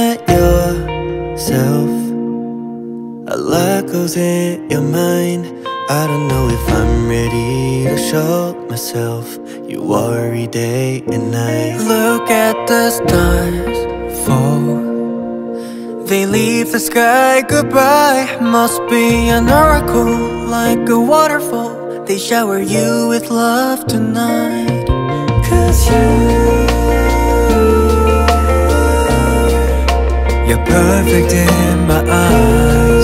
at yourself. A lot goes in your mind. I don't know if I'm ready to show myself. You worry day and night. Look at the stars fall. They leave the sky goodbye. Must be an oracle, like a waterfall. They shower you with love tonight. 'Cause you're perfect in my eyes.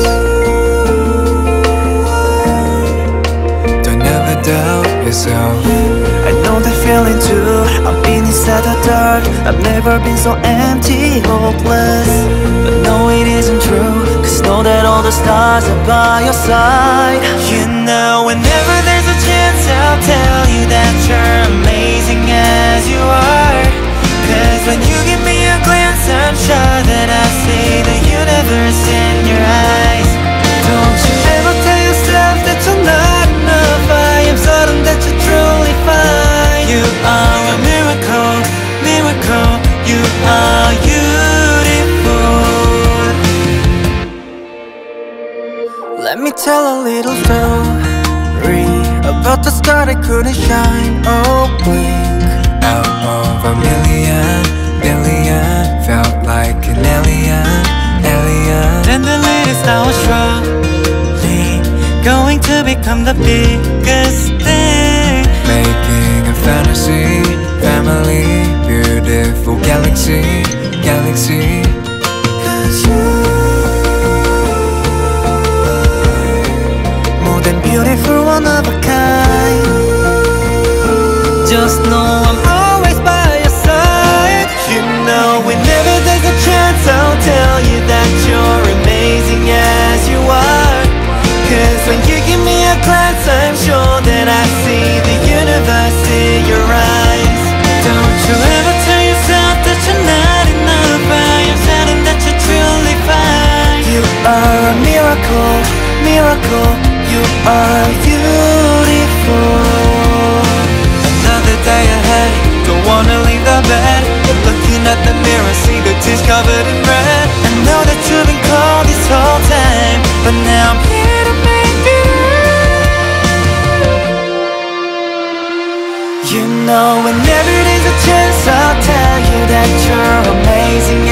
Don't ever doubt yourself. I know that feeling too. I've been inside the dark. I've never been so empty, hopeless. But no, it isn't true. 'Cause know that all the stars are by your side. You know, whenever there's a chance, I'll tell you that you're amazing as you are. 'Cause when you give me a glance, I'm sure that I see the universe in your eyes. Don't you ever tell yourself that you're not enough. I am certain that you're truly fine. You are a miracle, miracle. You are beautiful. Let me tell a little story about the star that couldn't shine. Oh, blink. Out of a million, felt like an alien. Then the latest I was surely going to become the biggest thing. Making a fantasy, family, beautiful galaxy. 'Cause you're more than beautiful, one of a kind. Just know I'm always by your side. You know, whenever there's a chance, I'll tell you that you're amazing as you are. 'Cause when you give me a glance, I'm sure that I see the universe in your eyes. Don't you ever tell yourself that you're not enough. I am certain that you're truly fine. You are a miracle, miracle. You are beautiful. Another day ahead, don't wanna leave the bed. Looking at the mirror, see the tears covered in red. I know that you've been cold this whole time, but now I'm here to make it right. You know, whenever there's a chance, I'll tell you that you're amazing